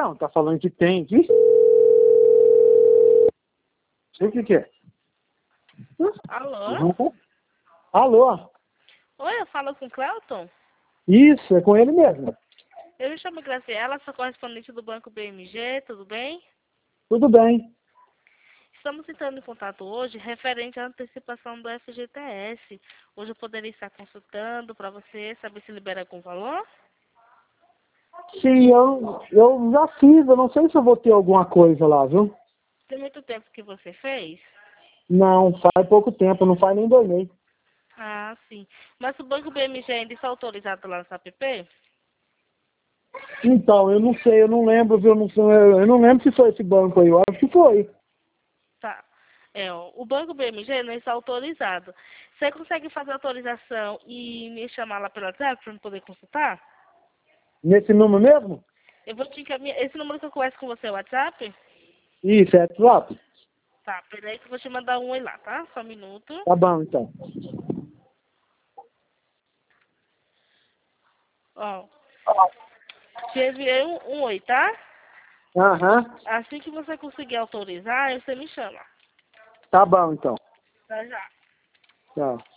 Não, tá falando que tem aqui. Sei o que que é. Alô? Alô? Oi, eu falo com o Cleuton? Isso, é com ele mesmo. Eu me chamo Graciela, sou correspondente do Banco BMG, tudo bem? Tudo bem. Estamos entrando em contato hoje referente à antecipação do FGTS. Hoje eu poderia estar consultando para você saber se libera algum valor? Sim, eu já fiz, eu não sei se eu vou ter alguma coisa lá, viu? Tem muito tempo que você fez? Não, faz pouco tempo, não faz nem 2 meses. Ah, sim. Mas o Banco BMG ainda está autorizado lá no SAPP? Então, eu não sei, eu não lembro, viu? Eu não lembro se foi esse banco aí, eu acho que foi. Tá. O Banco BMG não está autorizado. Você consegue fazer a autorização e me chamar lá pelo WhatsApp para eu poder consultar? Nesse número mesmo? Eu vou te encaminhar. Esse número que eu converso com você é o WhatsApp? Isso, é WhatsApp. Tá, peraí que eu vou te mandar um oi lá, tá? Só um minuto. Tá bom, então. Ó, te enviei um oi, tá? Aham, Assim que você conseguir autorizar, aí você me chama. tá bom, então. Tá já. Tchau.